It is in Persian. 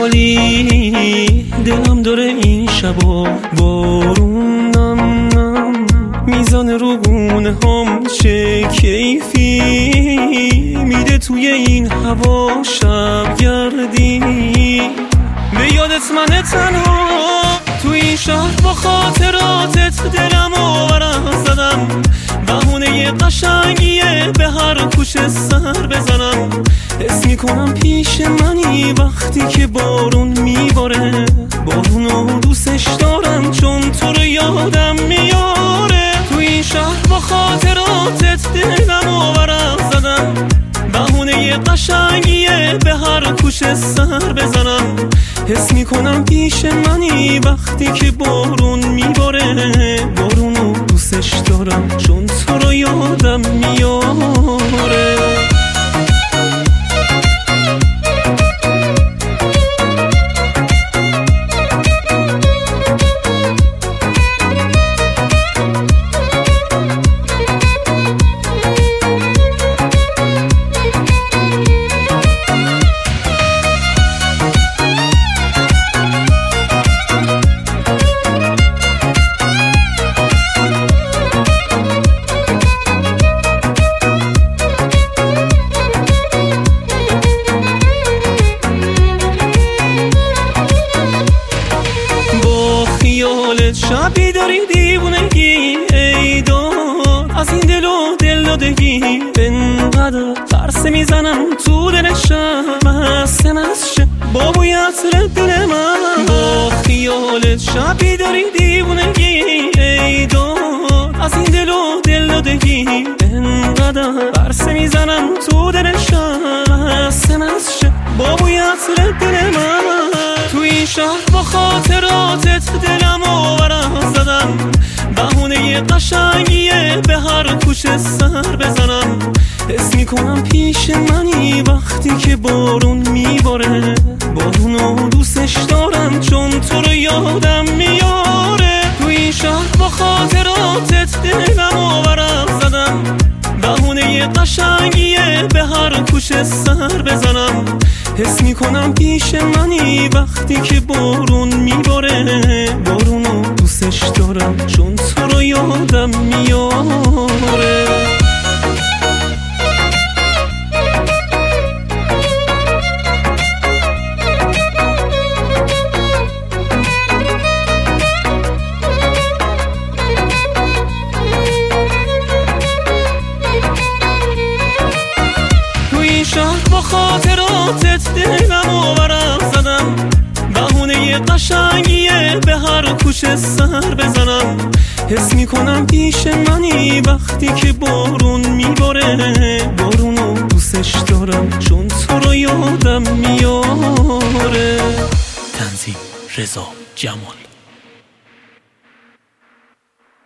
حالی دلم داره این شبا بارونم میزانه رو گونه هم چه کیفی میده توی این هوا شب گردی به یادت من تنها تو این شهر با خاطراتت دلم ورق زدم بهونه قشنگیه به هر کوچه سر بزنم حس میکنم پیش منی وقتی که بارون میباره بارونو دوستش دارم چون تو رو یادم میاره تو این شهر با خاطراتت دلم ورق زدم بهونه قشنگیه به هر کوچه سر بزنم حس میکنم پیش منی وقتی که بارون میباره بارونو دوستش دارم چون تو رو یادم میاره شبی داری دیوونگی ای دار از این دل و دل دادگی انقدر ترس میزنم تو دل شب مستم از شب با بوی عطر دل من با خیالت شبی داری دیوونگی ای دار از این دل و دل دادگی انقدر ترس میزنم تو دل شب مستم از شب با بوی عطر دل من تو این شهر با خاطراتت دلم ورق زدم بهونه قشنگیه به هر کوچه سر بزنم حس میکنم پیش منی وقتی که بارون میباره بارونو دوستش دارم چون تو رو یادم میاره تو این شهر با خاطراتت دلم ورق زدم بهونه قشنگیه به هر کوچه سر بزنم حس میکنم پیش منی وقتی که بارون میباره بارونو دوستش دارم چون تو رو یادم میاره با خاطراتت دلم ورق زدم بهونه قشنگیه به هر کوچه سر بزنم حس میکنم پیش منی وقتی که بارون میباره بارونو دوستش دارم چون تو رو یادم میاره. تنظیم رضا جمال.